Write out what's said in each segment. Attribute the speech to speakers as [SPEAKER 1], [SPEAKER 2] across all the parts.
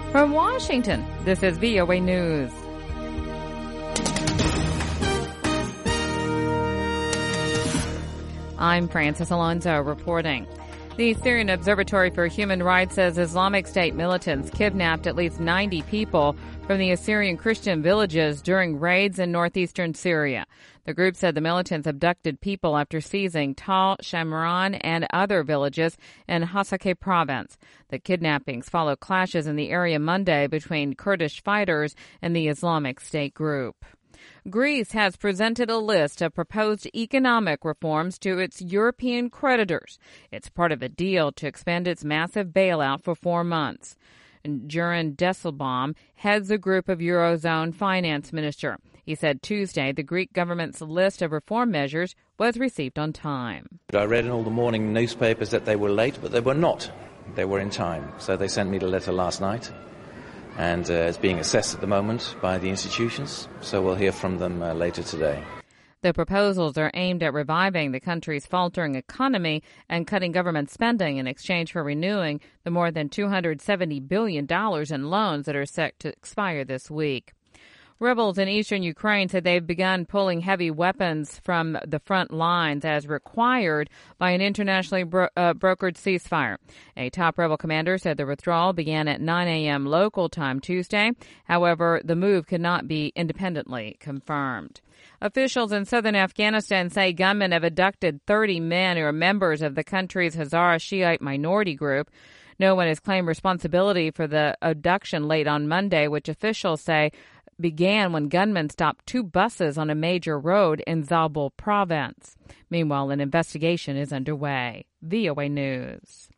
[SPEAKER 1] From Washington, this is VOA News. I'm Francis Alonso reporting. The Syrian Observatory for Human Rights says Islamic State militants kidnapped at least 90 people from the Assyrian Christian villages during raids in northeastern Syria. The group said the militants abducted people after seizing Tal Shamran and other villages in Hasakeh province. The kidnappings follow clashes in the area Monday between Kurdish fighters and the Islamic State group. Greece has presented a list of proposed economic reforms to its European creditors. It's part of a deal to expand its massive bailout for 4 months. Jeroen Dijsselbloem heads a group of Eurozone finance minister. He said Tuesday the Greek government's list of reform measures was received on time.
[SPEAKER 2] I read in all the morning newspapers that they were late, but they were not. They were in time. So they sent me the letter last night. And it's being assessed at the moment by the institutions, so we'll hear from them later today.
[SPEAKER 1] The proposals are aimed at reviving the country's faltering economy and cutting government spending in exchange for renewing the more than $270 billion in loans that are set to expire this week. Rebels in eastern Ukraine said they've begun pulling heavy weapons from the front lines as required by an internationally brokered ceasefire. A top rebel commander said the withdrawal began at 9 a.m. local time Tuesday. However, the move could not be independently confirmed. Officials in southern Afghanistan say gunmen have abducted 30 men who are members of the country's Hazara Shiite minority group. No one has claimed responsibility for the abduction late on Monday, which officials say began when gunmen stopped 2 buses on a major road in Zabul province. Meanwhile, an investigation is underway. VOA News.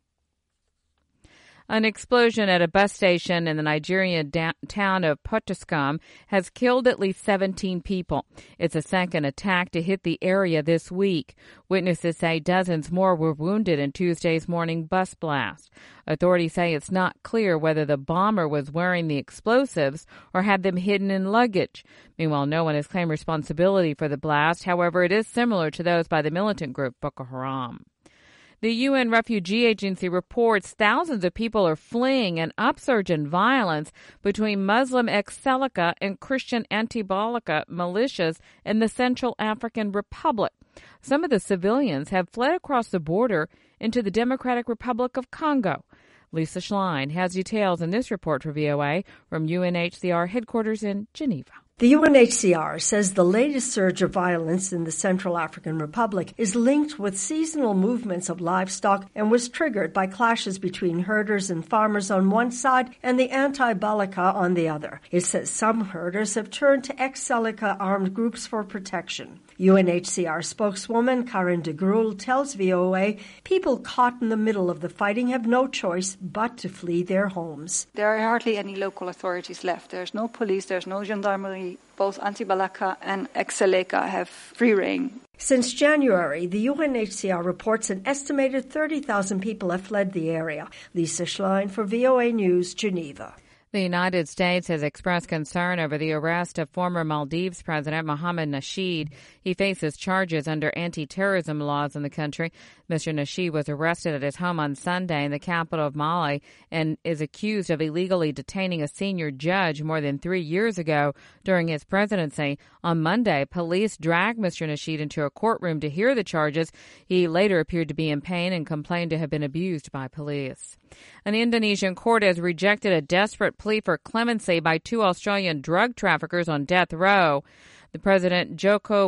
[SPEAKER 1] An explosion at a bus station in the Nigerian town of Potoskum has killed at least 17 people. It's a second attack to hit the area this week. Witnesses say dozens more were wounded in Tuesday's morning bus blast. Authorities say it's not clear whether the bomber was wearing the explosives or had them hidden in luggage. Meanwhile, no one has claimed responsibility for the blast. However, it is similar to those by the militant group Boko Haram. The UN Refugee Agency reports thousands of people are fleeing an upsurge in violence between Muslim ex-Seleka and Christian anti-Balaka militias in the Central African Republic. Some of the civilians have fled across the border into the Democratic Republic of Congo. Lisa Schlein has details in this report for VOA from UNHCR headquarters in Geneva.
[SPEAKER 3] The UNHCR says the latest surge of violence in the Central African Republic is linked with seasonal movements of livestock and was triggered by clashes between herders and farmers on one side and the anti-Balaka on the other. It says some herders have turned to ex-Seleka armed groups for protection. UNHCR spokeswoman Karen de Gruel tells VOA people caught in the middle of the fighting have no choice but to flee their homes.
[SPEAKER 4] There are hardly any local authorities left. There's no police, there's no gendarmerie. Both anti-Balaka and ex-Seleka have free reign.
[SPEAKER 3] Since January, the UNHCR reports an estimated 30,000 people have fled the area. Lisa Schlein for VOA News, Geneva.
[SPEAKER 1] The United States has expressed concern over the arrest of former Maldives President Mohamed Nasheed. He faces charges under anti-terrorism laws in the country. Mr. Nasheed was arrested at his home on Sunday in the capital of Mali and is accused of illegally detaining a senior judge more than 3 years ago during his presidency. On Monday, police dragged Mr. Nasheed into a courtroom to hear the charges. He later appeared to be in pain and complained to have been abused by police. An Indonesian court has rejected a desperate plea for clemency by 2 Australian drug traffickers on death row. The President Joko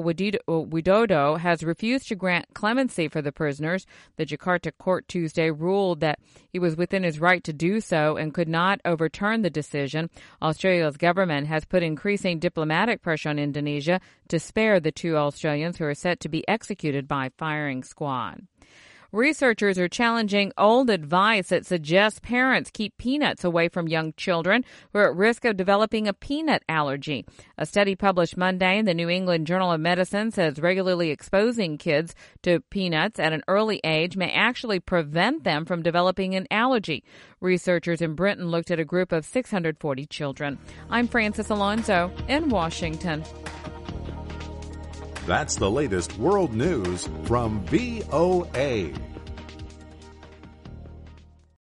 [SPEAKER 1] Widodo has refused to grant clemency for the prisoners. The Jakarta court Tuesday ruled that he was within his right to do so and could not overturn the decision. Australia's government has put increasing diplomatic pressure on Indonesia to spare the 2 Australians who are set to be executed by firing squad. Researchers are challenging old advice that suggests parents keep peanuts away from young children who are at risk of developing a peanut allergy. A study published Monday in the New England Journal of Medicine says regularly exposing kids to peanuts at an early age may actually prevent them from developing an allergy. Researchers in Britain looked at a group of 640 children. I'm Francis Alonso in Washington.
[SPEAKER 5] That's the latest world news from VOA.